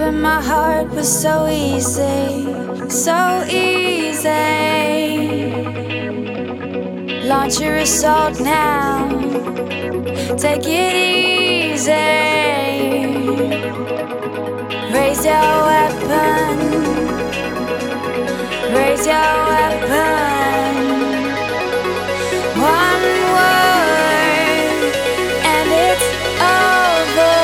when my heart was so easy, so easy. Launch your assault now, take it easy. Raise your weapon, raise your weapon. One word and it's over.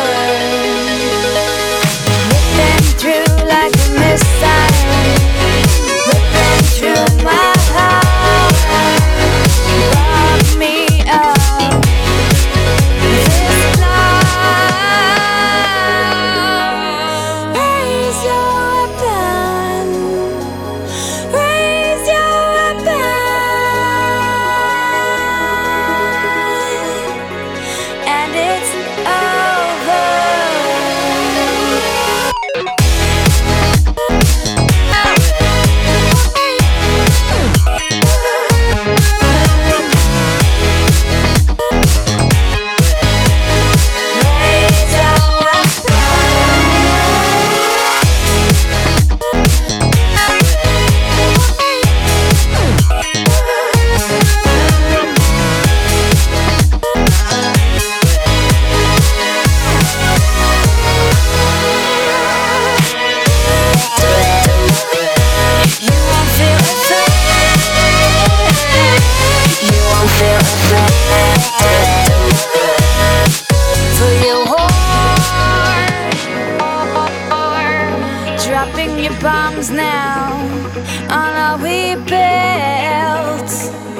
Ripping through like a missile, ripping through my heart. Rock me up this love. Raise your weapon, raise your weapon, and it's over. Raise your You won't feel afraid. You won't feel afraid. For your war, dropping your bombs now on all we built.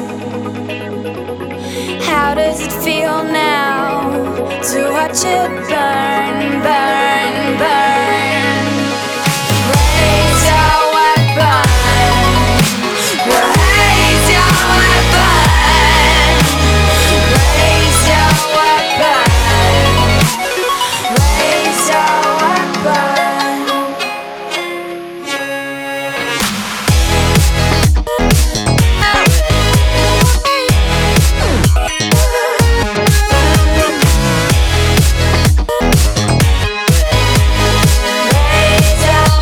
How does it feel now to watch it burn, burn, burn? Raise your weapon, raise your weapon, raise your weapon, raise your weapon. Raise your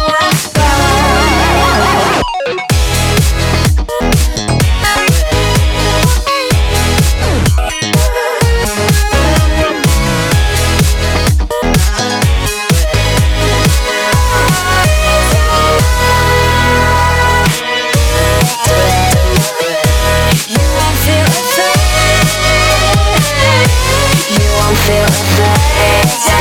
You won't feel afraid. You won't feel afraid.